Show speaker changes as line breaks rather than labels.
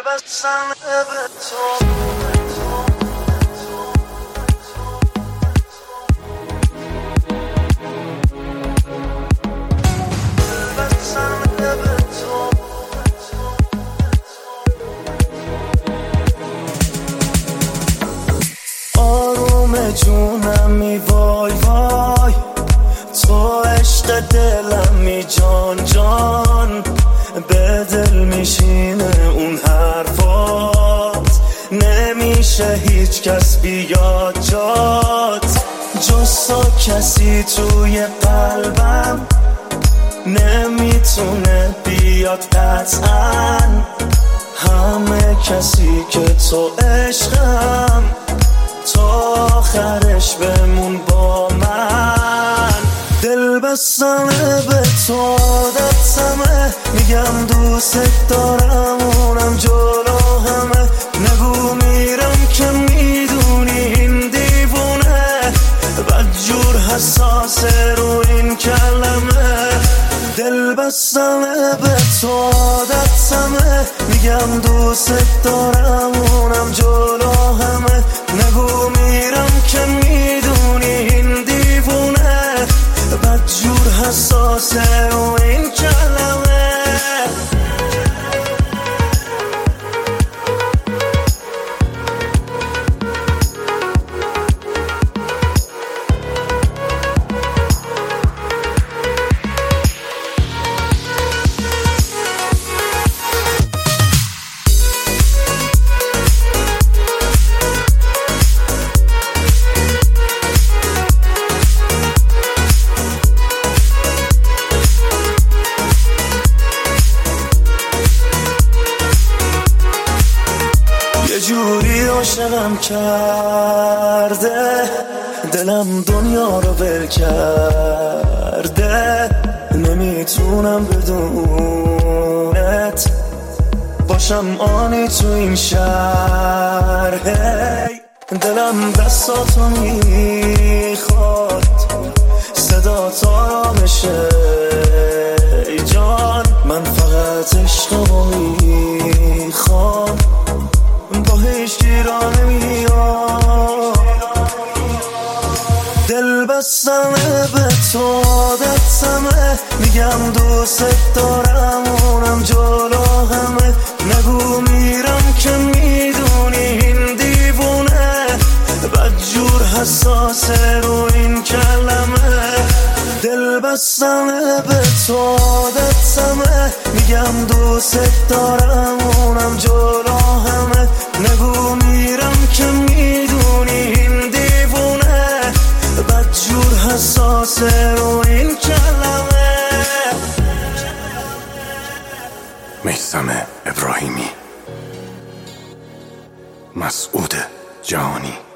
بستن به تو جونمی وای وای تو عشق دلمی جان جان به دل میشینه اون حرفات نمیشه هیچ کس بیاد جات جز تو کسی توی قلبم نمیتونه بیاد قطعا همه کسی که تو عشقم تا آخرش بمون با من دل بستنه به تو عادتمه میگم دوست دارم اونم جلو همه نگو میرم که میدونی این دیوونه بدجور حساسه رو این کلمه دل بستنه به تو عادتمه میگم دوست دارم اونم جلو همه نگو میرم که میدونی این دیوونه بدجور حساسه رو این کلمه جوری عاشقم کرده دلم دنیا رو ول کرده نمیتونم بدونت باشم آنی تو این شهر دلم دستاتو میخواد صدا تا بشه ای جان من فقط عشقمو میخوام با هیچ گیرا نمیام دل بستنه به تو عادتمه میگم دوست دارم اونم جلو همه نگو میرم که میدونی این دیوونه بدجور حساسه رو این کلمه دل بستنه به تو عادتمه میگم دوست دارم اونم جلو همه نگو میرم که میدونی این دیوونه بدجور حساسه رو این کلمه
میثم ابراهیمی مسعود جهانی